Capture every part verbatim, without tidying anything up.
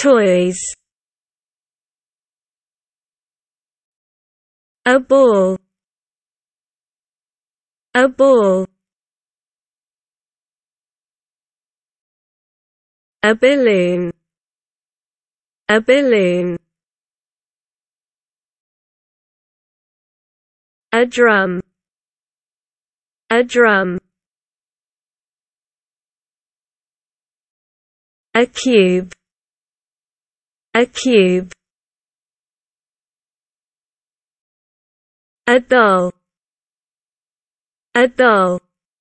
toys, a ball, a ball, a balloon, a balloon, a drum, a drum, a cube, a cube, a doll, a doll,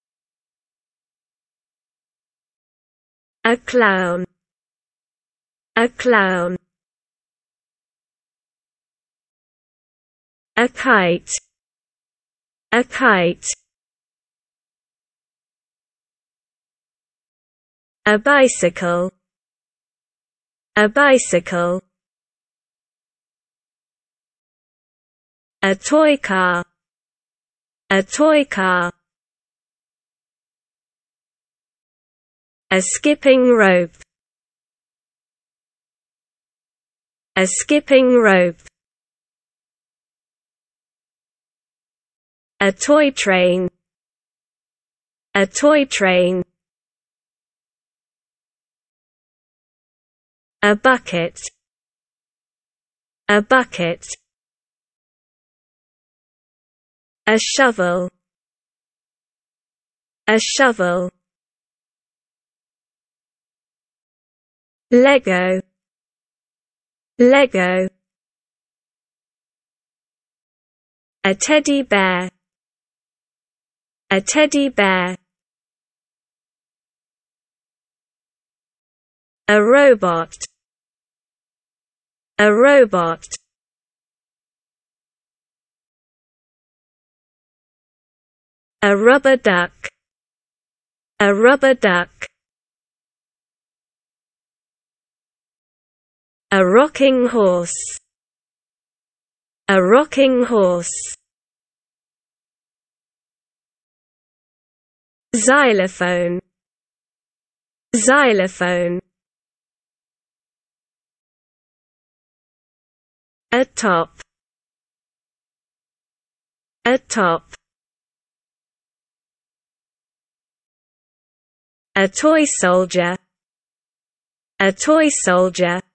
a clown, a clown, a kite, a kite, a bicycle, a bicycle, a toy car, a toy car, a skipping rope, a skipping rope, a toy train, a toy train, a bucket, a bucket, a shovel, a shovel, Lego, Lego, a teddy bear, a teddy bear, a robot, a robot, a rubber duck, a rubber duck, a rocking horse, a rocking horse, xylophone, xylophone, a top, a top, a toy soldier, a toy soldier,